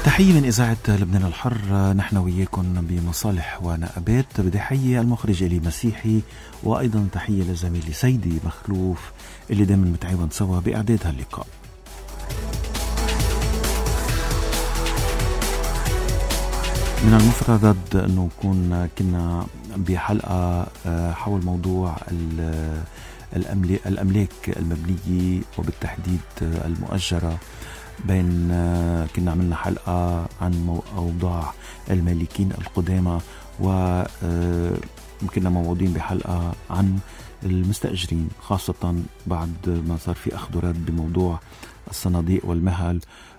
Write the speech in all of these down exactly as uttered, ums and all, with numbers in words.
تحية من إذاعة لبنان الحر، نحن وياكم بمصالح ونقابات. بدي حيي المخرج إلي مسيحي، وأيضا تحية لزميلي سيدي مخلوف اللي دايما متعاون سوا بإعداد هاللقاء. من المفترض أنه نكون كنا بحلقة حول موضوع الأملاك المبنية وبالتحديد المؤجرة، بين كنا عملنا حلقة عن أوضاع المالكين القدامى، وكنا موعودين بحلقة عن المستأجرين، خاصة بعد ما صار في أخذ ورد بموضوع الصناديق والمهل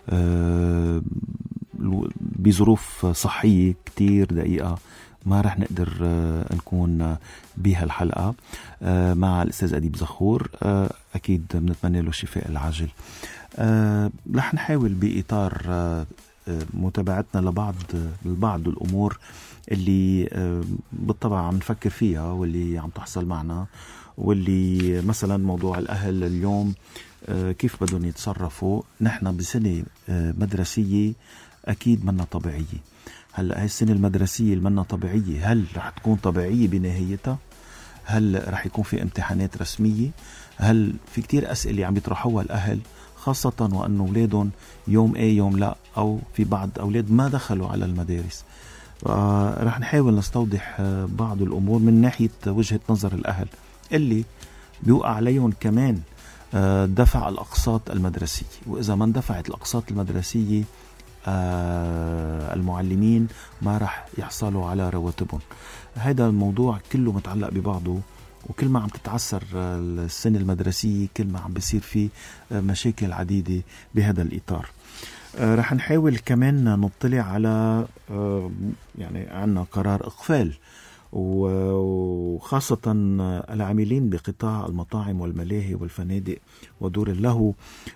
بظروف صحية كتير دقيقة. ما رح نقدر نكون بهالحلقة مع الأستاذ أديب زخور، أكيد بنتمنى له الشفاء العاجل. أه رح نحاول بإطار أه متابعتنا لبعض البعض الأمور اللي أه بالطبع عم نفكر فيها واللي عم تحصل معنا، واللي مثلا موضوع الأهل اليوم أه كيف بدهم يتصرفوا. نحن بسنة أه مدرسية أكيد منا طبيعية. هلأ هاي السنة المدرسية المنا طبيعية، هل رح تكون طبيعية بنهايتها؟ هل رح يكون في امتحانات رسمية؟ هل في كتير أسئلة عم يطرحوها الأهل، خاصة وأنه أولادهم يوم أي يوم لا، أو في بعض أولاد ما دخلوا على المدارس. آه رح نحاول نستوضح آه بعض الأمور من ناحية وجهة نظر الأهل اللي بيوقع عليهم كمان آه دفع الأقساط المدرسية، وإذا ما اندفعت الأقساط المدرسية آه المعلمين ما رح يحصلوا على رواتبهم. هذا الموضوع كله متعلق ببعضه، وكل ما عم تتعسر السنة المدرسية كل ما عم بيصير في مشاكل عديدة بهذا الإطار. رح نحاول كمان نطلع على يعني عنا قرار إقفال، وخاصة العاملين بقطاع المطاعم والملاهي والفنادق ودور اللهو.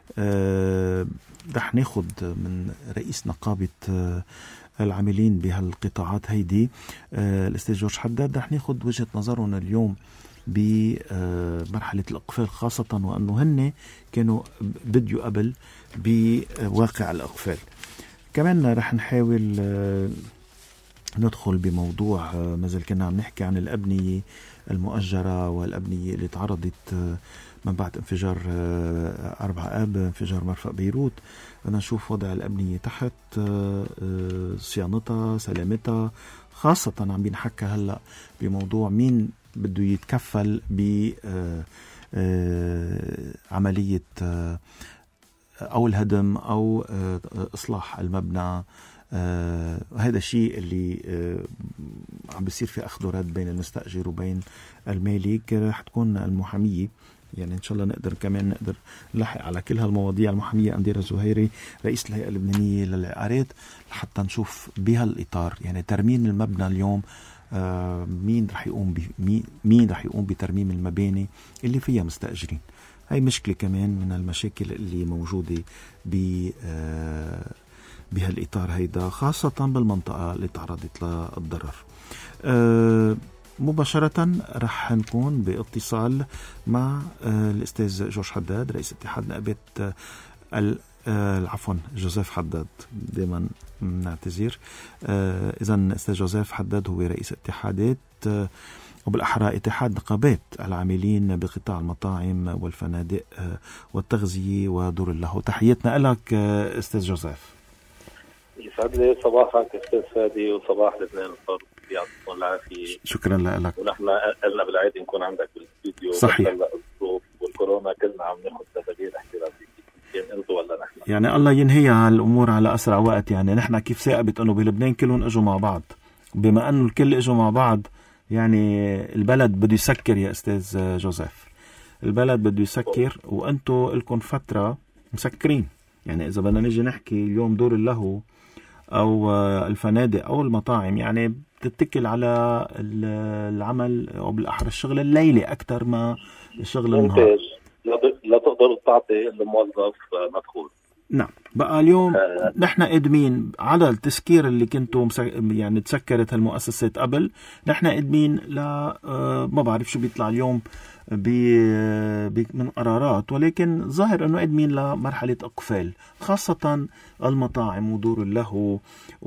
رح ناخد من رئيس نقابة العاملين بهالقطاعات هيدي الأستاذ جورج حداد، رح ناخد وجهة نظرهم اليوم بمرحلة الإقفال، خاصة وأنه هن كانوا بديوا قبل بواقع الإقفال. كمان رح نحاول ندخل بموضوع مازال كنا عم نحكي عن الأبنية المؤجرة والأبنية اللي تعرضت من بعد انفجار أربعة آب، انفجار مرفأ بيروت. بدنا نشوف وضع الأبنية تحت، صيانتها، سلامتها، خاصة عم بنحكى هلأ بموضوع مين بده يتكفل بعملية أو الهدم أو إصلاح المبنى. آه هذا الشيء اللي آه عم بيصير في أخذ ورد بين المستأجر وبين المالك. رح تكون المحامية، يعني إن شاء الله نقدر كمان نقدر نلحق على كل هالمواضيع، المحامية أنديرة زهيري رئيس الهيئة اللبنانية للعقارات، لحتى نشوف بهالإطار يعني ترميم المبنى اليوم آه مين رح يقوم مين, مين رح يقوم بترميم المباني اللي فيها مستأجرين. هاي مشكلة كمان من المشاكل اللي موجودة ب آه بهالإطار هيدا، خاصة بالمنطقة اللي تعرضت للضرر. أه مباشرة رح نكون باتصال مع أه الأستاذ جورج حداد رئيس اتحاد نقابات أه العفو جوزيف حداد، دائما نعتذر. أه إذن أستاذ جوزيف حداد هو رئيس اتحادات أه وبالأحرى اتحاد نقابات العاملين بقطاع المطاعم والفنادق أه والتغذية ودور اللهو. تحياتنا لك أه أستاذ جوزيف. يسعد لي صباحك استاذ فادي، وصباح لبنان الحر، يعطيكم العافيه. شكرا لك. ونحن قلنا بالعيد نكون عندك بالاستوديو، صحيح، الظروف والكورونا كلنا عم ناخذ تدابير احترازيه، كان انتم ولا نحن؟ يعني الله ينهيها الامور على اسرع وقت. يعني نحن كيف ثاقبت انه بلبنان كلهم اجوا مع بعض، بما انه الكل اجوا مع بعض يعني البلد بده يسكر يا استاذ جوزيف، البلد بده يسكر، وانتم لكم فتره مسكرين. يعني اذا بدنا نيجي نحكي اليوم دور اللهو أو الفنادق أو المطاعم، يعني بتتكل على العمل أو بالأحرى الشغل الليلي أكثر ما الشغل النهار. لا تقدر تعطي الموظف مدخول. نعم، بقى اليوم آه نحن قدمين على التسكير اللي كنتوا مسك... يعني تسكرت هالمؤسسات قبل، نحن قدمين ل آه ما بعرف شو بيطلع اليوم بي... بي... من قرارات، ولكن ظاهر انه قدمين لمرحلة اقفال، خاصة المطاعم ودور اللهو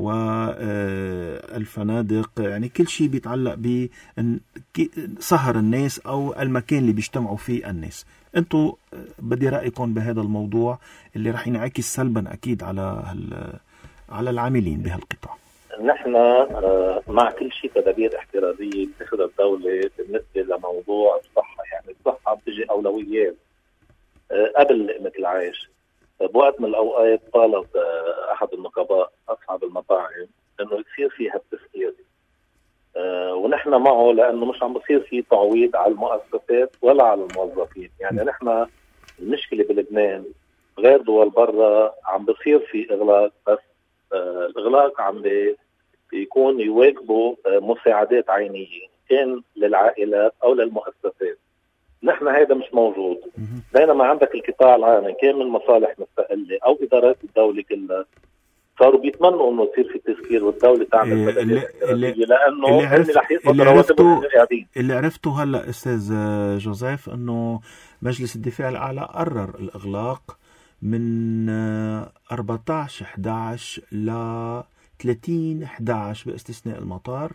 والفنادق، يعني كل شيء بيتعلق بسهر الناس او المكان اللي بيجتمعوا فيه الناس. انتوا بدي رأيكم بهذا الموضوع اللي رح ينعكس سلبا اكيد على هال... على العاملين بهالقطاع. نحن مع كل شيء تدابير احترازية بتاخذها الدولة بالنسبة لموضوع الصحة، يعني الصحة بتجي أولويات قبل لقمة العيش. بوقت من الأوقات طالب أحد النقباء أصحاب المطاعم إنه يصير فيها التسكير، ونحن معه لأنه مش عم بصير فيه تعويض على المؤسسات ولا على الموظفين. يعني نحن المشكلة بلبنان غير دول برا عم بصير في إغلاق، بس الإغلاق عم بيكون يواكبوا مساعدات عينية كان للعائلات أو للمؤسسات. نحن هذا مش موجود، بينما عندك القطاع العام كان من مصالح مستقلة أو إدارات الدولة كلها صاروا بيتمنوا إنه يصير في تسكير والدولة تعمل بدلات احترازية، لأنه اللي رح يقبضوا رواتبهم القاعدين. اللي عرفته هلا أستاذ جوزيف إنه مجلس الدفاع الأعلى قرر الإغلاق من أربعة عشر إحدى عشر ل ثلاثين إحدى عشر باستثناء المطار،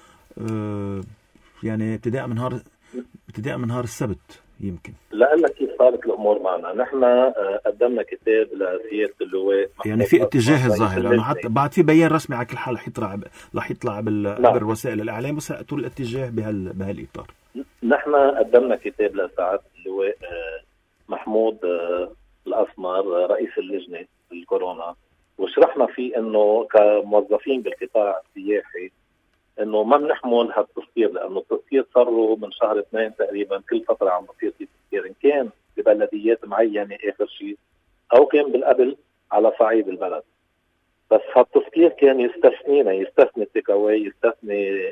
يعني ابتداء من نهار ابتداء من نهار السبت. يمكن لأقول لك كيف صارت الأمور معنا. نحن قدمنا كتاب لسيادة اللواء، يعني في اتجاه الظاهر لأنه حتى بعد في بيان رسمي على كل حال رح يطلع رح يطلع عبر وسائل الإعلام، بس طول الاتجاه بهال بهالإطار. نحن قدمنا كتاب لسعادة اللواء محمود الأسمر رئيس اللجنة الكورونا، وشرحنا فيه إنه كموظفين بالقطاع السياحي إنه ما بنحمل هالتسكير، لأنه التسكير صاروا من شهر اثنين تقريبا كل فترة عم بصير في تسكير، إن كان ببلديات معينة آخر شيء أو كان بالقبل على صعيد البلد. بس هالتسكير كان يستثنينا، يستثني التيك أواي، يستثني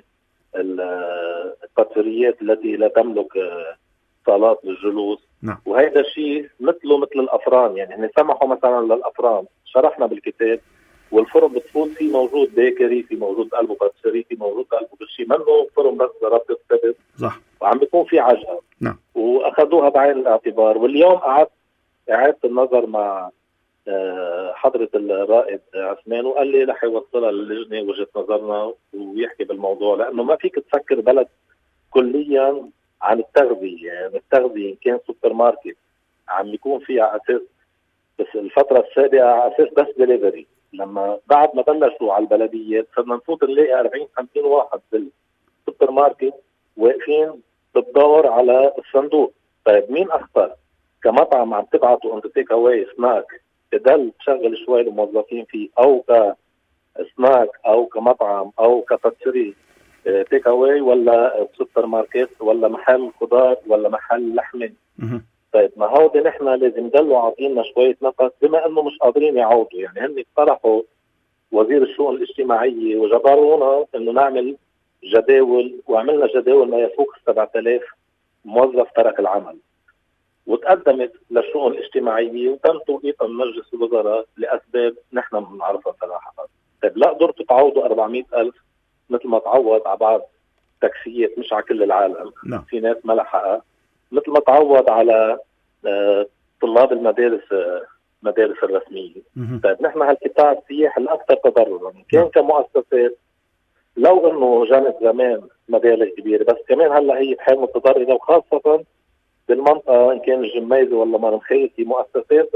الباتريات التي لا تملك صالات للجلوس. نعم. وهذا شيء مثله مثل الأفران، يعني هن سمحوا مثلا للأفران، شرحنا بالكتاب، والفرن بتفوت فيه موجود بيكري، في موجود قلبه باتشري، في موجود قلبه بالشيء، منه فرن بس ضربت السبت. صح. وعم بيكون في عجقة. نعم. وأخذوها بعين الاعتبار. واليوم قعدت قعدت النظر مع حضرة الرائد عثمان وقال لي رح يوصلها للجنة وجهة نظرنا ويحكي بالموضوع، لأنه ما فيك تفكر بلد كليا عن التغذية. يعني التغذية كان سوبر ماركت عم يكون فيها أساس، بس الفترة السابقة على أساس بس دليفري. لما بعد ما بلشوا على البلديات صرنا نفوت نلاقي أربعين خمسين واحد بالسوبر ماركت واقفين بالدور على الصندوق. طيب مين أخطر؟ كمطعم عم تبعتوا انت تيك اواي سناك تضل تشغل شوي الموظفين فيه، او كسناك او كمطعم او كباتشري تيك اواي، ولا سوبر ماركت، ولا محل خضار، ولا محل لحمه؟ طيب ما هودي نحن لازم نضلوا عاطينا شويه نفس، بما انه مش قادرين يعوضوا. يعني هن اقترحوا وزير الشؤون الاجتماعيه وجبرونا انه نعمل جداول، وعملنا جداول ما يفوق سبعة آلاف موظف ترك العمل، وتقدمت للشؤون الاجتماعيه وتم توقيتها من مجلس الوزراء لاسباب نحن ما بنعرفها صراحه. طيب لا قدرتوا تعوضوا أربعمئة ألف مثل ما تعوض على بعض تاكسيات، مش على كل العالم. no. في ناس ما لحقها، مثل ما تعوض على طلاب المدارس المدارس الرسميه. mm-hmm. طيب نحن هالقطاع السياحي الاكثر تضررا كان no. كمؤسسات، لو انه جانت زمان مبالغ كبيره، بس كمان هلا هي بحال متضرره، وخاصه بالمنطقه ان كان الجميزه ولا مرمخيل في مؤسسات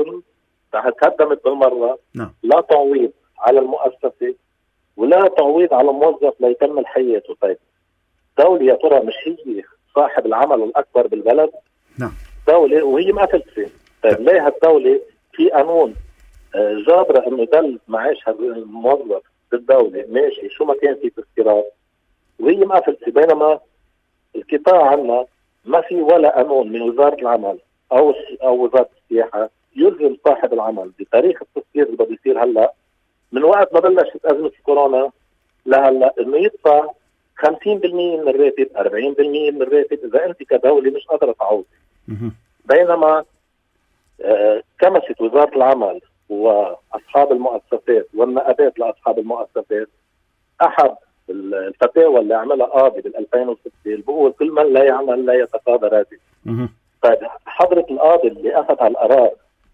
تهدمت بالمره. no. لا تعويض على المؤسسه ولا تعويض على موظف ليكمل حياته. طيب دولة يا ترى مش هي صاحب العمل الأكبر بالبلد؟ نعم. دولة وهي ما تلفي. طيب ليه هالدولة في قانون جابرة إنه يضل معاش الموظف بالدولة ماشي شو ما كان في تذكيرات، وهي ما تلفي، بينما القطاع عنا ما في ولا قانون من وزارة العمل أو أو وزارة السياحة يلزم صاحب العمل بتاريخ التذكير اللي بده يصير هلا من وقت ما بلشت أزمة الكورونا لهلا، إنه يدفع خمسين بالمئة من الراتب، أربعين بالمئة من الراتب إذا أنت كدولة مش قادرة تعوض. بينما آه كمست وزارة العمل واصحاب المؤسسات والنقابات لاصحاب المؤسسات، احد الفتاوى اللي عملها قاضي بال ألفين وستة بيقول كل من لا يعمل لا يتقاضى راتب. طيب حضرة القاضي اللي اخذ على القرار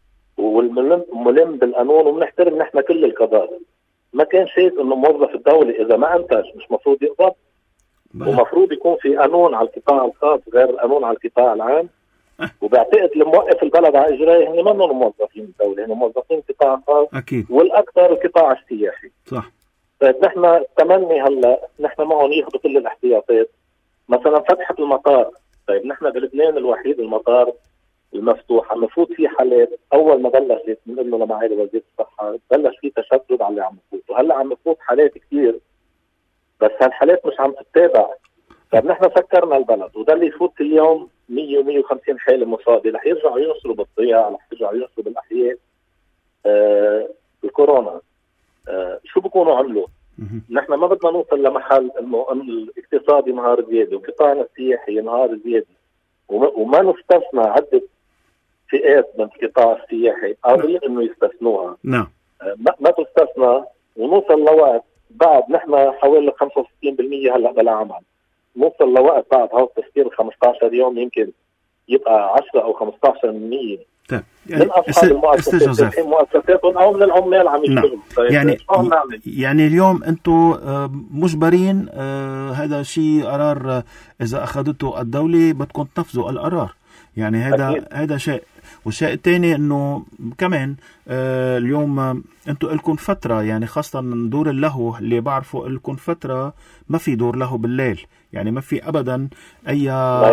والملم بالقانون، وبنحترم نحن كل القضاء، ما كان شايف انه موظف الدولة اذا ما انتج مش مفروض يقبض؟ ومفروض يكون في قانون على القطاع الخاص غير القانون على القطاع العام. وبعتقد الموقف البلد على اجرائه هن منهم موظفين الدولة، هن موظفين قطاع خاص اكيد، والاكثر القطاع السياحي. صح. طيب نحن تمني هلا نحن معهم ياخذوا كل الاحتياطات، مثلا فتحة المطار. طيب نحن بلبنان الوحيد المطار المفتوح، عم نفوت فيه حالات. اول ما بلشت من له لمعالي وزير الصحه بلش فيه تشدد على اللي عم نفوت، وهلا عم نفوت حالات كثير، بس هالحالات مش عم تتابع. طيب نحن سكرنا البلد، وده اللي يفوت اليوم مية ومية وخمسين حاله مصابه، رح يرجعوا ينصروا بالضياع، رح يرجعوا ينصروا بالاحياء. آه الكورونا آه شو بكونوا عملوا؟ نحن ما بدنا نوصل لمحل انه الاقتصاد ينهار زياده وقطاعنا السياحي ينهار زياده، وما نستثنى عده فئات من القطاع السياحي قادرين انه يستثنوها. نعم. ما, ما تستثنى ونوصل لوقت بعد نحن حوالي خمسة وستين بالمية هلا بلا عمل، نوصل لوقت بعد هذا التفكير خمسة عشر يوم يمكن يبقى عشرة او خمسة عشر بالمية طيب. يعني من اصحاب المؤسسات مؤسساتهم او من العمال عم يشتغلوا. طيب يعني يعني اليوم انتم مجبرين، هذا شيء قرار اذا اخذته الدوله بدكم تنفذوا القرار، يعني هذا هذا شيء. والشيء الثاني انه كمان آه اليوم آه انتم لكم فتره، يعني خاصه دور اللهو اللي بعرفوا لكم فتره ما في دور لهو بالليل، يعني ما في ابدا اي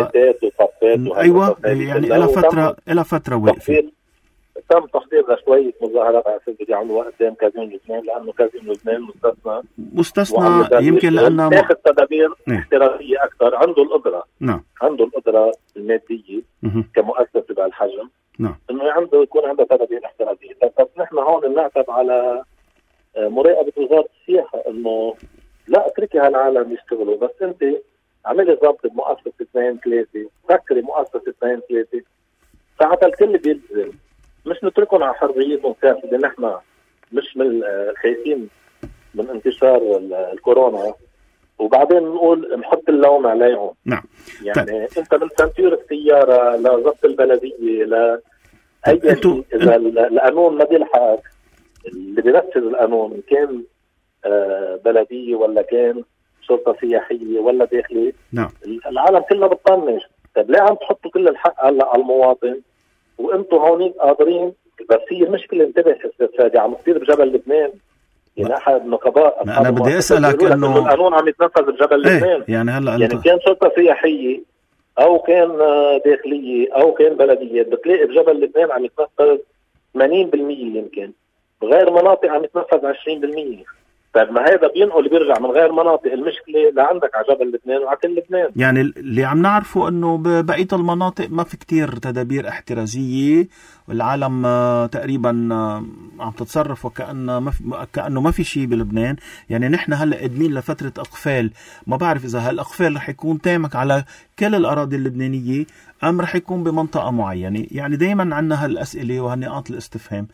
ايوه يعني الى فتره الى فتره واقفه. تم تحضير لشويه مظاهرات على اساس بدي يعملوها قدام كازينو لبنان، لانه كازينو لبنان مستثنى مستثنى يمكن لانه تاخذ تدابير احترازيه اكثر. عنده القدره نعم عنده القدره الماديه كمؤسسه بهالحجم نعم انه عنده يكون عنده تدابير احترازيه. بس نحن هون بنعتب على مراقبه وزاره السياحه انه لا اتركي هالعالم يشتغلوا، بس انت عملي ضبط بمؤسسه اثنين ثلاثه، فكري مؤسسه اثنين ثلاثه، ساعتها الكل بيلزم، مش نتركهم على حريتهم كامله. نحن مش من خايفين من انتشار الكورونا وبعدين نقول نحط اللوم عليهم. نعم. يعني طيب. انت من سنتور السياره لضبط البلديه ل اي شيء، اذا القانون ما بيلحقك، اللي بينفذ القانون كان آه بلديه ولا كان شرطه سياحيه ولا داخلي، نعم العالم كلها بتطنش. طيب ليه عم تحطوا كل الحق هلا على المواطن وانتم هونيك قادرين؟ بس هي مشكله، انتبه استاذ فادي، عم تصير بجبل لبنان. يعني احد نقابات انا بدي اسالك انه القانون عم يتنفذ بجبل ايه لبنان. يعني هلا يعني كان شرطه سياحيه او كان داخليه او كان بلديه، بتلاقي بجبل لبنان عم يتنفذ ثمانين بالمية، يمكن بغير مناطق عم يتنفذ عشرين بالمية. طيب ما هذا بينقل بيرجع من غير مناطق المشكله لعندك على جبل لبنان وعلى كل لبنان. يعني اللي عم نعرفه انه ببقيه المناطق ما في كتير تدابير احترازيه، والعالم تقريبا عم تتصرف وكأنه ما في كأنه ما في شيء بلبنان. يعني نحن هلا قادمين لفتره اقفال، ما بعرف اذا هالاقفال رح يكون تامك على كل الاراضي اللبنانيه ام رح يكون بمنطقه معينه. يعني دائما عندنا هالاسئله وهالنقاط الاستفهام.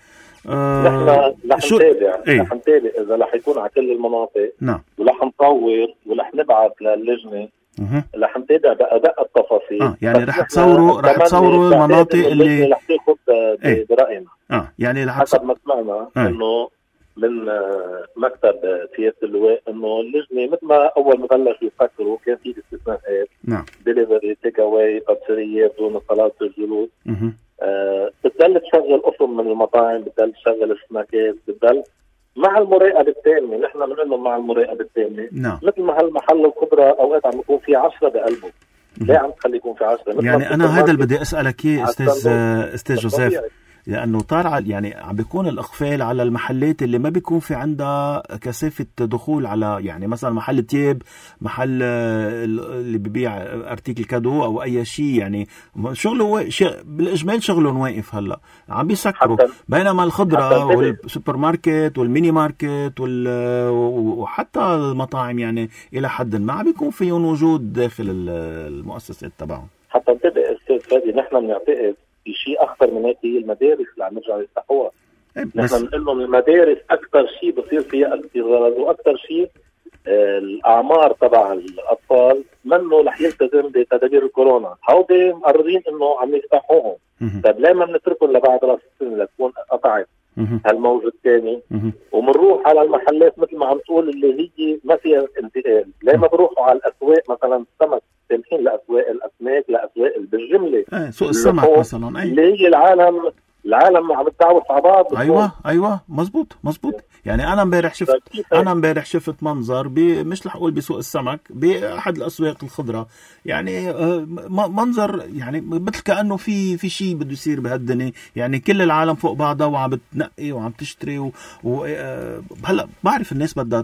نحن رح نتابع رح نتابع اذا رح يكون على كل المناطق. نعم. ورح نطور ورح نبعث للجنه رح نتابع بأدق التفاصيل. اه يعني رح تصوروا رح تصوروا المناطق اللي رح تاخذ ايه؟ برأينا. اه يعني رح حسب ما سمعنا اه. انه من مكتب سيادة اللواء انه اللجنه مثل ما اول ما بلشوا يفكروا كان في استثناءات. نعم. ديليفري، تيك اواي، بطاريات دون صلاة الجلوس. آه بتضل تشغل قسم من المطاعم، بتضل تشغل السناكات، بتضل مع المراقبه التامه. نحن بنقول لهم مع المراقبه التامه. نعم. مثل ما هالمحل الكبرى اوقات عم يكون في عشرة بقلبه، ليه عم تخلي يكون في عشرة؟ يعني انا هذا اللي بدي اسالك اياه استاذ استاذ جوزيف، لانه طالع يعني عم بيكون الاقفال على المحلات اللي ما بيكون في عندها كثافه دخول، على يعني مثلا محل تياب، محل اللي ببيع ارتيكل كادو او اي شيء، يعني شغله شغل بالاجمال شغلهم واقف هلا عم بيسكروا. بينما الخضره والسوبر ماركت والميني ماركت وحتى المطاعم يعني الى حد ما عم بيكون فيهم وجود داخل المؤسسات تبعهم. حتى انتبه استاذ فادي، نحن بنعتقد في شيء اخطر من هيك، هي المدارس اللي عم يرجعوا يفتحوها. نحن بنقول لهم المدارس اكثر شيء بصير فيها اكتظاظ، واكثر شيء آه الاعمار تبع الاطفال منه رح يلتزم بتدابير الكورونا. هودي مقررين انه عم يفتحوهم، طيب ليه ما بنتركهم لبعد راس السنه لتكون قطعت هالموج الثاني ومنروح على المحلات مثل ما عم تقول اللي هي ما فيها انتقال؟ ليه ما بروحوا على الاسواق مثلا السمك سامحين لاسواق الاسماك لاسواق بالجمله ايه سوق السمك مثلا ايه اللي هي العالم العالم عم تتعوف على بعض. ايوه ايوه مزبوط مزبوط. يعني انا امبارح شفت انا امبارح شفت منظر مش رح اقول بسوق السمك باحد الاسواق الخضره، يعني منظر يعني مثل كانه في في شيء بده يصير بهالدنيا، يعني كل العالم فوق بعضها وعم بتنقي وعم تشتري وهلا بعرف الناس بدها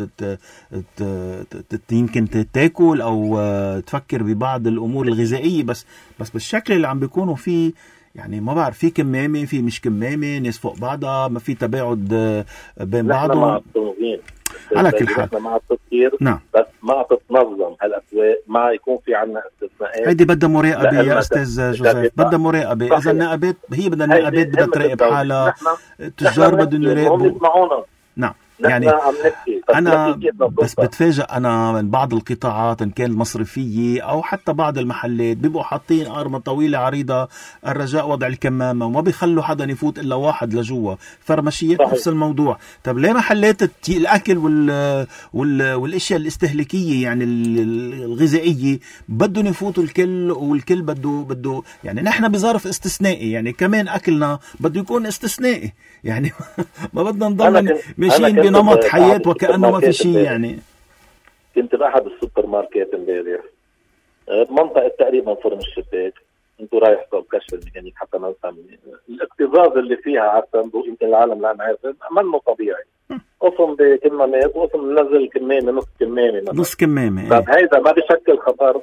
يمكن تاكل او تفكر ببعض الامور الغذائيه، بس بس بالشكل اللي عم بيكونوا فيه يعني ما بعرف في كمامة في مش كمامة، ناس فوق بعضها، ما في تباعد بين بعضهم. مع التنظيم على كل حال نحن مع التطهير، نعم، بس ما تتنظم هالأسواق، ما يكون في عنا استثناءات. هيدي بدها مراقبة يا أستاذ جوزيف، بدها مراقبة. إذا النقابات هي بدها النقابات بدها تراقب حالها، التجار بدهم يراقبوا. نعم يعني أنا بس بتفاجأ أنا من بعض القطاعات إن كان المصرفية أو حتى بعض المحلات بيبقوا حاطين أرمى طويلة عريضة الرجاء وضع الكمامة وما بيخلوا حدا يفوت إلا واحد لجوا. فرمشيات نفس الموضوع. طب ليه محلات الأكل وال... وال... والأشياء الاستهلاكية يعني الغذائية بدهم يفوتوا الكل، والكل بده بده يعني نحن بظرف استثنائي، يعني كمان أكلنا بده يكون استثنائي، يعني ما بدنا نضل ماشيين بنمط حياة وكأنه ما في شيء. يعني كنت بأحد السوبر ماركت امبارح بمنطقة تقريبا فرن الشباك، انتوا رايح صوب كشف الميكانيك حتى ما نسمي الاكتظاظ اللي فيها على الصندوق يمكن العالم لا نعرف منه طبيعي. قسم بكمامات وقسم ننزل كمامة نص كمامة نص كمامة. طب هيدا ما بشكل خطر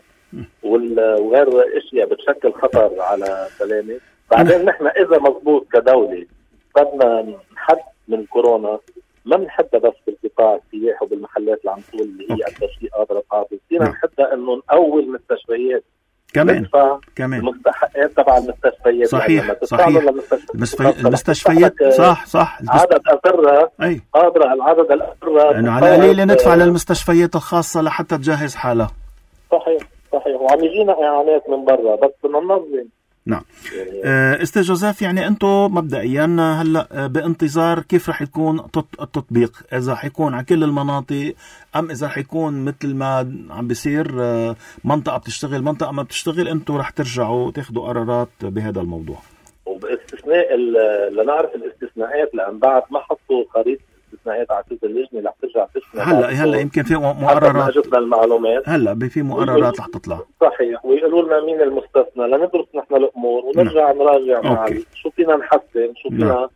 وغير اشياء بتشكل خطر على سلامة. بعدين نحن اذا مضبوط كدولة بدنا نحد من كورونا، ما بنحدها بس بالقطاع السياحي وبالمحلات اللي عم تقول اللي هي اكثر شيء قادره قابل، فينا نحدها انه نقوي المستشفيات كمان كمان المستحقات تبع المستشفيات. صحيح يعني صحيح المستشفيات, المستشفيات صح صح عدد أقرها قادرة العدد الأقرى انه على القليل ندفع للمستشفيات الخاصة لحتى تجهز حالها. صحيح صحيح وعم يجينا اعانات من برا بس بدنا ننظم. نعم استاذ جوزيف، يعني انتم مبدئيا هلا بانتظار كيف رح يكون التطبيق، اذا رح يكون على كل المناطق ام اذا رح يكون مثل ما عم بيصير منطقه بتشتغل منطقه ما بتشتغل، انتم رح ترجعوا تاخذوا قرارات بهذا الموضوع؟ وباستثناء لنعرف الاستثناءات لان بعد ما حطوا خريطه استثناءات على اساس اللجنه رح ترجع تشتغل هلا هلا يمكن في مقررات جبنا المعلومات هلا في مقررات رح تطلع. صحيح ويقولوا لنا مين المستثنى لندرس نحن الامور ونرجع نعم. نراجع مع شو فينا نحسن شو فينا نعم.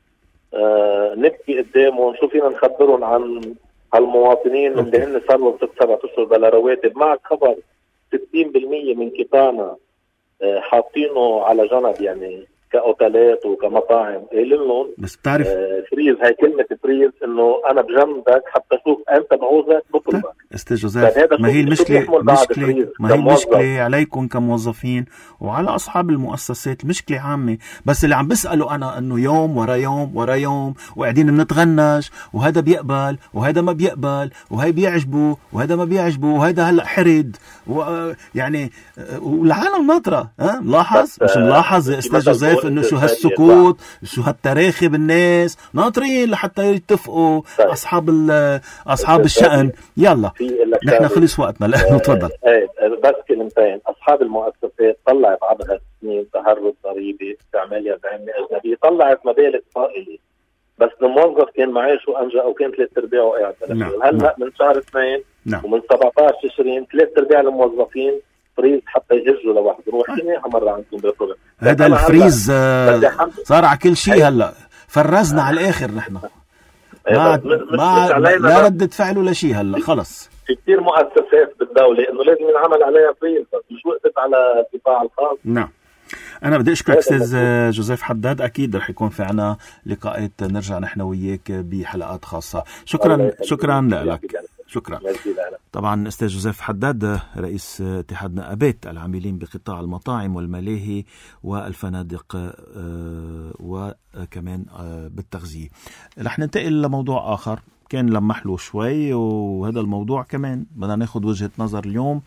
آه نبكي قدامهم، شو فينا نخبرهم عن هالمواطنين أوكي. اللي هن صاروا ست سبع اشهر بلا رواتب. معك خبر ستين بالمية من قطاعنا آه حاطينه على جنب يعني كأوتيلات وكمطاعم قايل لهم بس بتعرف آه فريز. هاي كلمة فريز انه انا بجنبك حتى اشوف امتى بعوزك بطلبك. استاذ جوزيف ما هي المشكلة مشكلة ما هي المشكلة عليكم كموظفين وعلى اصحاب المؤسسات، مشكلة عامة. بس اللي عم بسأله انا انه يوم ورا يوم ورا يوم وقاعدين بنتغنج وهذا بيقبل وهذا ما بيقبل وهي بيعجبه وهذا ما بيعجبه وهذا هلا حرد يعني والعالم ناطرة. ها ملاحظ مش ملاحظ يا استاذ جوزيف انه شو هالسكوت شو هالتراخي بالناس ناطرين لحتى يتفقوا اصحاب اصحاب الشأن. يلا نحن خلص وقتنا لانه تفضل. ايه بس كلمتين. اصحاب المؤسسات طلعت عبر هالسنين تهرب ضريبي استعمال يد عامة اجنبي، طلعت مبالغ طائله بس الموظف كان معاشه انجا او كان ثلاث ارباعه قاعد. نعم. هلا من شهر اثنين نعم. ومن سبعطعش تشرين ثلاث ارباع الموظفين فريز حتى يهجوا لوحدهم. وحكينا مرة عندكم بالبروجرام هذا الفريز صار على كل شيء. هلا فرزنا على الاخر نحن ما ما لا ردة فعل ولا شيء. هلا خلص في كثير مؤسسات بالدولة انه لازم ينعمل عليها فريز بس مش وقفت على القطاع الخاص. نعم أنا بدي أشكرك أستاذ جوزيف حداد. أكيد رح يكون في عنا لقاءات نرجع نحن وياك بحلقات خاصة. شكرا شكرا لك. شكرا. طبعا أستاذ جوزيف حداد رئيس اتحاد نقابات العاملين بقطاع المطاعم والملاهي والفنادق وكمان بالتغذية. رح ننتقل لموضوع آخر كان لمح له شوي، وهذا الموضوع كمان بدنا ناخد وجهة نظر اليوم.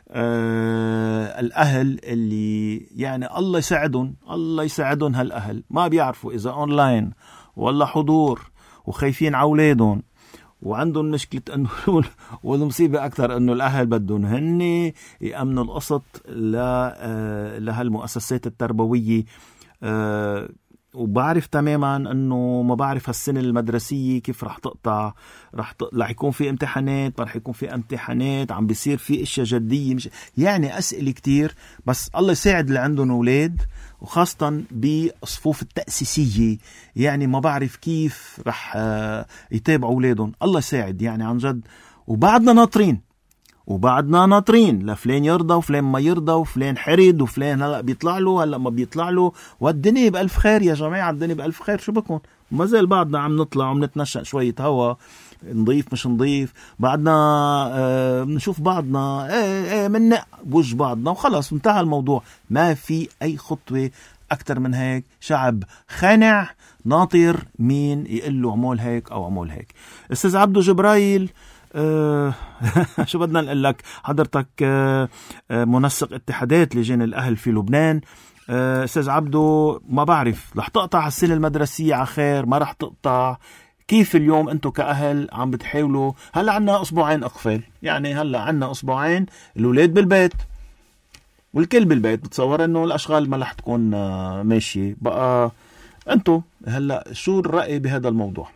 آه الأهل اللي يعني الله يساعدهم الله يساعدهم هالأهل ما بيعرفوا إذا أونلاين ولا حضور، وخايفين عولادهم، وعندهم مشكلة أنه والمصيبة أكثر أنه الأهل بدهم هن يأمنوا القسط لهالمؤسسات التربوية. أه وبعرف تماما أنه ما بعرف هالسنة المدرسية كيف رح تقطع، رح ت... رح يكون في امتحانات، رح يكون في امتحانات، عم بيصير في اشياء جدية، مش يعني أسئلة كتير. بس الله يساعد اللي عندهم أولاد، وخاصة بصفوف التأسيسية، يعني ما بعرف كيف رح يتابعوا أولادهم. الله يساعد يعني عن جد. وبعدنا ناطرين وبعدنا ناطرين لفلان يرضى وفلان ما يرضى، وفلان حرد وفلان هلأ بيطلع له هلأ ما بيطلع له، والدنيا بألف خير يا جماعة، الدنيا بألف خير. شو بكون ما زال بعدنا عم نطلع وعم نتنشأ شوية هوا، نضيف مش نضيف، بعدنا آه بنشوف بعضنا ايه ايه منق بوجه بعضنا وخلص انتهى الموضوع. ما في أي خطوة أكتر من هيك. شعب خانع ناطر مين يقول له عمول هيك أو عمول هيك. أستاذ عبدو جبرايل، أه شو بدنا نقول لك، حضرتك أه منسق اتحادات لجان الأهل في لبنان. أه أستاذ عبدو، ما بعرف رح تقطع السنة المدرسية على خير ما رح تقطع، كيف اليوم أنتو كأهل عم بتحاولوا؟ هلأ عنا أسبوعين أقفال، يعني هلأ عنا أسبوعين الولاد بالبيت والكل بالبيت، بتصور أنه الأشغال ما رح تكون ماشية بقى. أنتو هلأ شو الرأي بهذا الموضوع؟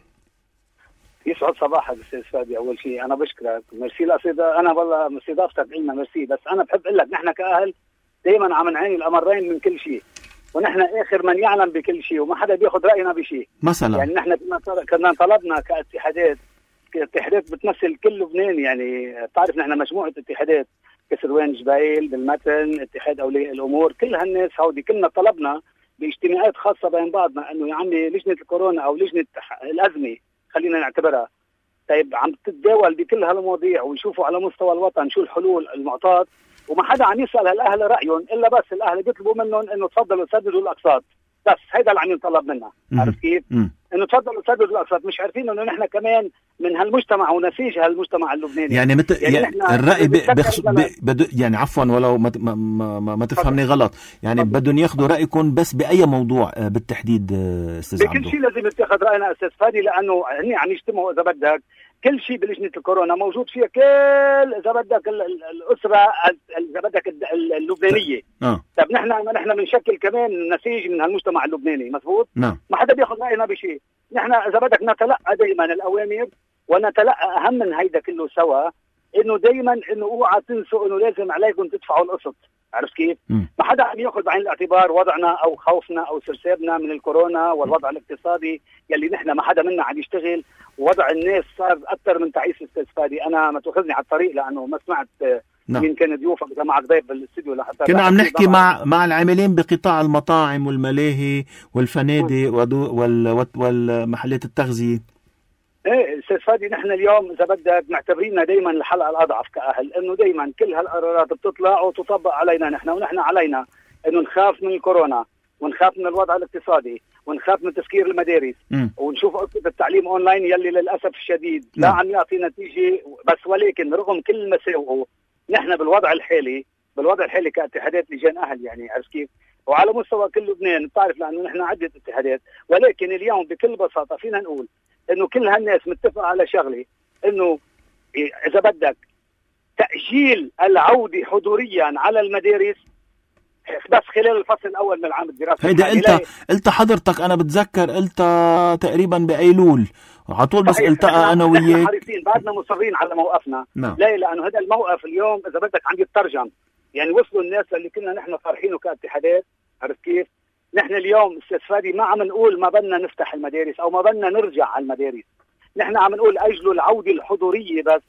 يسعد صباحك استاذ فادي. اول شيء انا بشكرك، ميرسي لأصيدا. انا والله استضافتك لنا ميرسي، بس انا بحب اقول لك نحن كاهل دائما عم نعاني الامرين من كل شيء، ونحن اخر من يعلم بكل شيء، وما حدا بياخذ راينا بشيء. مثلا يعني نحن كنا طلبنا كاتحادات كاتحادات بتمثل كل لبنان، يعني بتعرف نحن مجموعه اتحادات، كسروان جبايل بالمتن، اتحاد اولياء الامور، كل هالناس هودي كلنا طلبنا باجتماعات خاصه بين بعضنا انه يا عمي لجنه الكورونا او لجنه الازمه خلينا نعتبرها، طيب عم تتداول بكل هالمواضيع ويشوفوا على مستوى الوطن شو الحلول المعطاة، وما حدا عم يسأل هالأهل رأيهم إلا بس الأهل بيطلبوا منهم إنه تفضلوا سددوا الأقساط، بس هيدا اللي عم يطلب منا. عارف كيف؟ إنه تفضلوا سددوا الأقساط، مش عارفين إنه نحن كمان من هالمجتمع ونسيج هالمجتمع اللبناني. يعني مت... يعني, يعني الرأي ب... بخص... ب... بدو... يعني عفوا ولو ما ما ما, ما, ما تفهمني غلط، يعني بدهم ياخذوا رأيكم بس بأي موضوع بالتحديد أستاذ عبدو؟ بكل شيء لازم يتخذ رأينا أستاذ فادي، لأنه هني عم يجتمعوا إذا بدك كل شيء بلجنة الكورونا موجود فيها، كل إذا بدك الأسرة إذا بدك اللبنانية. آه. طب نحن نحن بنشكل كمان نسيج من هالمجتمع اللبناني، مظبوط؟ نعم. ما حدا بياخذ رأينا بشيء، نحن إذا بدك نتلقى دائما الأوامر ونتلقى أهم من هيدا كله سوا، إنه دائما إنه اوعى تنسوا إنه لازم عليكم تدفعوا القسط. عرفت كيف؟ م. ما حدا عم ياخذ بعين الاعتبار وضعنا او خوفنا او سرسابنا من الكورونا والوضع الاقتصادي يلي نحن ما حدا منا عم يشتغل، ووضع الناس صار اكثر من تعيس استاذ فادي. انا ما تاخذني على الطريق لانه ما سمعت نعم. مين كان ضيوفك اذا معك ضيف بالاستوديو لحتى كنا عم نحكي مع مع العاملين بقطاع المطاعم والملاهي والفنادق وال والمحلات التغذيه. ايه استاذ فادي، نحن اليوم اذا بدك معتبريننا دائما الحلقه الاضعف كاهل، انه دائما كل هالقرارات بتطلع وتطبق علينا نحن، ونحن علينا انه نخاف من الكورونا ونخاف من الوضع الاقتصادي ونخاف من تسكير المدارس م. ونشوف قصه التعليم اونلاين يلي للاسف الشديد لا عم يعطي نتيجه. بس ولكن رغم كل مساوئه نحن بالوضع الحالي بالوضع الحالي كاتحادات لجان اهل، يعني عرفت كيف، وعلى مستوى كل لبنان بتعرف لانه نحن عده اتحادات، ولكن اليوم بكل بساطه فينا نقول انه كل هالناس متفقه على شغله، انه اذا بدك تاجيل العوده حضوريا على المدارس بس خلال الفصل الاول من العام الدراسي. هيدا قلت قلت حضرتك، انا بتذكر قلت تقريبا بايلول على طول، بس التقى انا وياك حريصين بعدنا مصرين على موقفنا. نعم. لا لانه هذا الموقف اليوم اذا بدك عم يترجم، يعني وصلوا الناس اللي كنا نحن فرحينه كاتحادات، عرفت كيف؟ نحن اليوم استاذ فادي ما عم نقول ما بدنا نفتح المدارس او ما بدنا نرجع على المدارس، نحن عم نقول اجلوا العوده الحضوريه بس،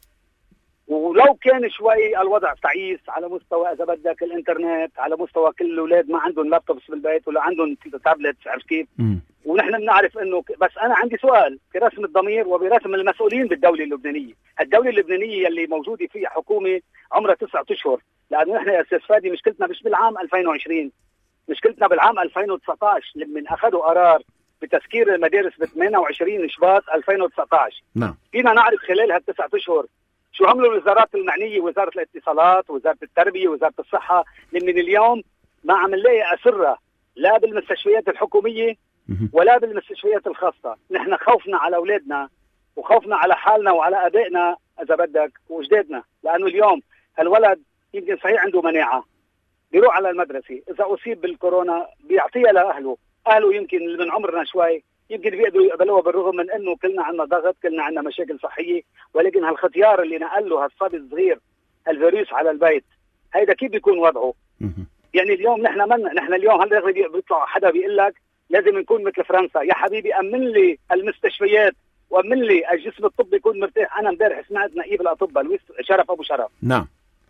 ولو كان شوي الوضع تعيس على مستوى اذا بدك الانترنت، على مستوى كل الاولاد ما عندهم لابتوبس بالبيت ولا عندهم تابلت، عرفت كيف؟ ونحن بنعرف انه ك... بس انا عندي سؤال برسم الضمير وبرسم المسؤولين بالدوله اللبنانيه، الدوله اللبنانيه اللي موجوده فيها حكومه عمرها تسعة اشهر، لانه نحن يا استاذ فادي مشكلتنا مش بالعام ألفين وعشرين، مشكلتنا بالعام ألفين وتسعة عشر لما اخذوا قرار بتسكير المدارس ب ثمانية وعشرين شباط ألفين وتسعة عشر. نعم. فينا نعرف خلال هالتسعة اشهر شو عملوا الوزارات المعنيه، وزاره الاتصالات، وزاره التربيه، وزاره الصحه، اللي من اليوم ما عم نلاقي اسره لا بالمستشفيات الحكوميه ولا بالمستشفيات الخاصه. نحن خوفنا على اولادنا وخوفنا على حالنا وعلى ابائنا اذا بدك واجدادنا، لانه اليوم الولد يمكن صحيح عنده مناعه بيروح على المدرسه، اذا اصيب بالكورونا بيعطيها لاهله، اهله يمكن من عمرنا شوي يمكن بيقدروا يقبلوها بالرغم من انه كلنا عندنا ضغط، كلنا عندنا مشاكل صحيه، ولكن هالختيار اللي نقل له هالصبي الصغير الفيروس على البيت هيدا كيف بيكون وضعه؟ يعني اليوم نحن من نحن اليوم هلا بيطلع حدا بيقول لك لازم نكون مثل فرنسا، يا حبيبي امن لي المستشفيات وامن لي الجسم الطبي يكون مرتاح. انا امبارح سمعت نقيب الاطباء لويس شرف ابو شرف. نعم.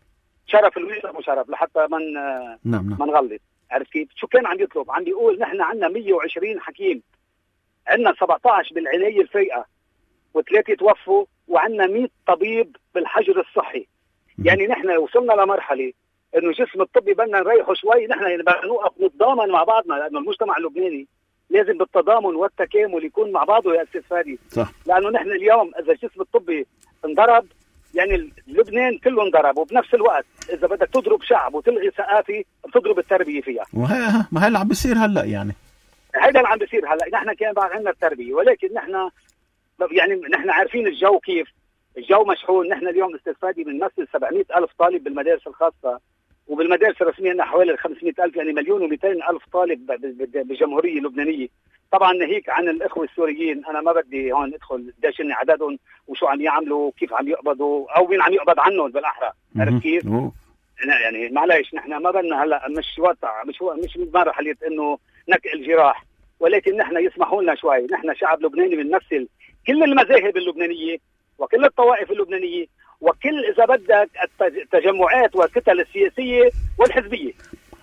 شرف لويس ابو شرف لحتى من نعم نعم. ما نغلط، عرفت كيف؟ شو كان عم يطلب؟ عم بيقول نحن عندنا مية وعشرين حكيم، عندنا سبعة عشر بالعنايه الفائقه وثلاثه توفوا، وعندنا مية طبيب بالحجر الصحي. يعني نحن وصلنا لمرحله انه الجسم الطبي بدنا نريحه شوي، نحن يعني بدنا نوقف نتضامن مع بعضنا، لانه المجتمع اللبناني لازم بالتضامن والتكامل يكون مع بعضه يا استاذ فادي. صح. لانه نحن اليوم اذا الجسم الطبي انضرب يعني لبنان كله انضرب، وبنفس الوقت اذا بدك تضرب شعب وتلغي ثقافه بتضرب التربيه فيها. وهي ما هي اللي عم بيصير هلا، يعني هذا اللي عم بيصير هلا. نحن كان بعد عندنا التربيه، ولكن نحن يعني نحن عارفين الجو كيف، الجو مشحون. نحن اليوم استاذ فادي بنمثل سبعمية ألف طالب بالمدارس الخاصه، وبالمدارس الرسميه عندنا حوالي خمسمية ألف، يعني مليون ومئتين ألف طالب بالجمهوريه اللبنانيه. طبعا ناهيك عن الاخوه السوريين، انا ما بدي هون ادخل قديش اني عددهم وشو عم يعملوا وكيف عم يقبضوا او مين عم يقبض عنهم بالاحرى، عرفت كيف؟ يعني معلش نحن ما بدنا هلا مش وقع مش مش مرحله انه نكئ الجراح، ولكن نحن يسمحوا لنا شوي. نحن شعب لبناني بنمثل كل المذاهب اللبنانيه وكل الطوائف اللبنانيه وكل اذا بدك التجمعات والكتل السياسيه والحزبيه.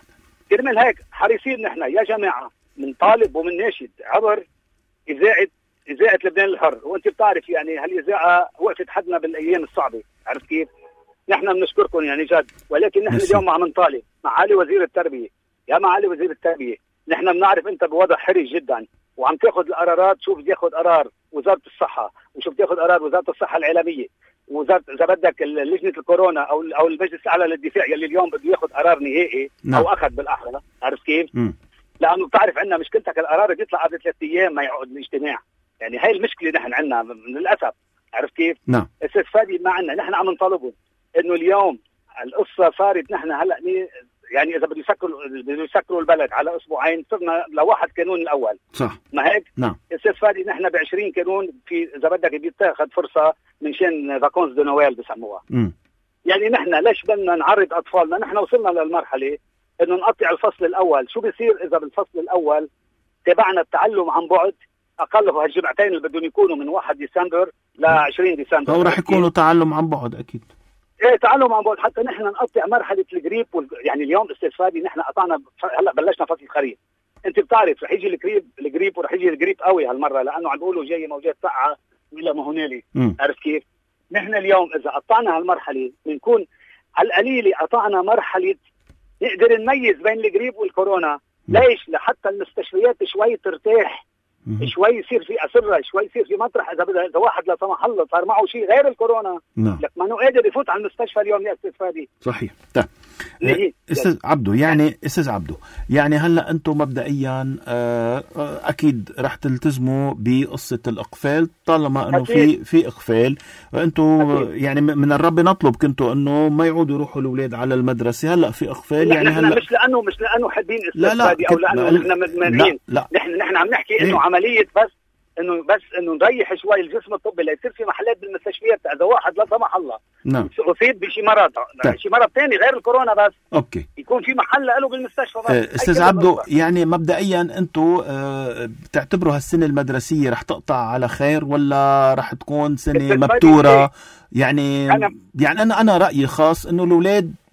كرمال هيك حريصين نحن يا جماعه من طالب ومن ناشد عبر اذاعه اذاعه لبنان الحر، وانت بتعرف يعني هالاذاعه وقفت حدنا بالايام الصعبه، عرفت كيف؟ نحن بنشكركم يعني جد، ولكن نحن اليوم عم نطالب معالي وزير التربيه، يا معالي وزير التربيه، نحن بنعرف انت بوضع حرج جدا وعم تاخذ القرارات. شوف بدي ياخذ قرار وزاره الصحه، وشوف بتاخذ قرار وزاره الصحه العالميه، وزاره اذا بدك لجنه الكورونا او او المجلس الاعلى للدفاع يلي اليوم بده ياخذ قرار نهائي نعم. او اخذ بالاحرى، عرفت كيف؟ م. لانه بتعرف عندنا مشكلتك القرار بيطلع قبل ثلاث ايام ما يعقد الاجتماع، يعني هاي المشكله نحن عندنا للاسف، عرفت كيف؟ نعم. استاذ فادي ما عندنا، نحن عم نطالبهم انه اليوم القصه صارت نحن هلا يعني اذا بده يسكروا بده يسكروا البلد على اسبوعين، صرنا لواحد كانون الاول صح ما هيك؟ نعم. استاذ فادي نحن ب عشرين كانون في اذا بدك بيتاخذ فرصه من شان فاكونس دو نويل بسموها. م. يعني نحن ليش بدنا نعرض اطفالنا؟ نحن وصلنا للمرحله انه نقطع الفصل الاول. شو بيصير اذا بالفصل الاول تبعنا التعلم عن بعد اقل هالجمعتين اللي بدهم يكونوا من واحد ديسمبر ل عشرين ديسمبر، او رح يكونوا تعلم عن بعد اكيد. ايه تعلم عن بعد حتى نحن نقطع مرحله الجريب وال... يعني اليوم استاذ فادي نحن قطعنا هلا بلشنا فصل الخريف، انت بتعرف رح يجي الجريب الجريب ورح يجي الجريب قوي هالمره، لانه عم بيقولوا جاي موجات ساقعه الى ما هنالك، عرفت كيف؟ نحن اليوم اذا قطعنا هالمرحله بنكون على القليله قطعنا مرحله نقدر نميز بين الجريب والكورونا. ليش؟ لحتى المستشفيات شوي ترتاح، شوي يصير في أسرة، شوي يصير في مطرح إذا بدأ إذا واحد لا سمح الله صار معه شيء غير الكورونا نعم. لك ما إنه قادر يفوت على المستشفى اليوم يا أستاذ فادي. صحيح. طيب استاذ عبدو، يعني استاذ عبدو يعني هلا انتم مبدئيا اكيد رح تلتزموا بقصه الاقفال طالما انه في في اقفال، وانتم يعني من الرب نطلب كنتوا انه ما يعودوا يروحوا الاولاد على المدرسه. هلا في اقفال يعني هلا مش لانه مش لانه حابين استاذ فادي او لانه نحن مدمنين، نحن نحن عم نحكي انه عمليه بس انه بس انه نريح شوي الجسم الطبي ليصير في محلات بالمستشفيات اذا واحد لا سمح الله نعم اصيب بشي مرض شي مرض ثاني غير الكورونا بس اوكي يكون في محل له بالمستشفى بس. استاذ عبدو، يعني مبدئيا انتم اه بتعتبروا هالسنه المدرسيه رح تقطع على خير ولا رح تكون سنه مبتوره؟ يعني أنا يعني انا انا رايي خاص انه الاولاد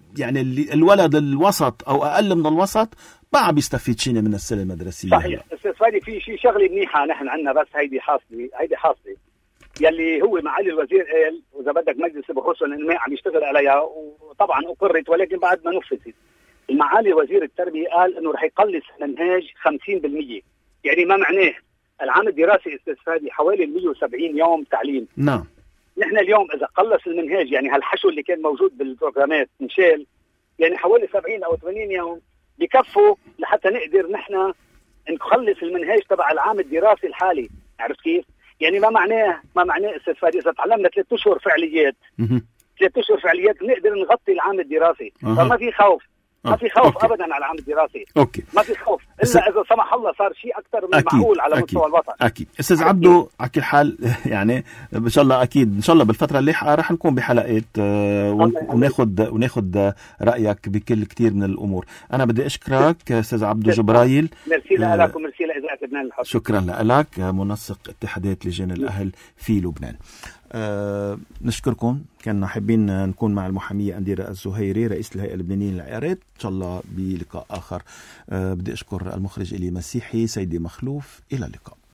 يعني الولد الوسط او اقل من الوسط ما عم بيستفيد شيء من السنه المدرسيه. صحيح استاذ فادي، في شيء شغله منيحه نحن عندنا، بس هيدي حاصله هيدي حاصله يلي هو معالي الوزير قال واذا بدك مجلس البحوث والانماء عم يشتغل عليها، وطبعا اقرت ولكن بعد ما نفذت. المعالي وزير التربيه قال انه رح يقلص المنهاج خمسين بالمئة، يعني ما معناه العام الدراسي استاذ فادي حوالي مئة وسبعين يوم تعليم. نعم. نحن اليوم اذا قلص المنهاج يعني هالحشو اللي كان موجود بالبروجرامات انشال، يعني حوالي سبعين او ثمانين يوم بكفوا لحتى نقدر نحن نخلص المنهاج تبع العام الدراسي الحالي. عرفت كيف؟ يعني ما معناه ما معناه استاذ فادي اذا تعلمنا ثلاث اشهر فعاليات ثلاث اشهر فعاليات نقدر نغطي العام الدراسي. أه. فما في خوف ما في خوف أوكي. ابدا على العام الدراسي. اوكي ما في خوف الا اذا سمح الله صار شيء اكثر من المعقول على مستوى الوطن. اكيد استاذ عبدو، على كل حال يعني ان شاء الله اكيد ان شاء الله بالفتره اللاحقه راح نكون بحلقات وناخذ وناخذ رايك بكل كثير من الامور. انا بدي اشكرك استاذ عبدو جبرايل. ميرسي لك وميرسي لاذاعه لبنان الحر. شكرا لك منسق اتحادات لجان الاهل في لبنان. أه نشكركم. كنا حابين نكون مع المحامية أنديرة الزهيري رئيس الهيئة اللبنانية للإعارات. إن شاء الله بلقاء آخر. أه بدي أشكر المخرج إلي مسيحي سيدي مخلوف. إلى اللقاء.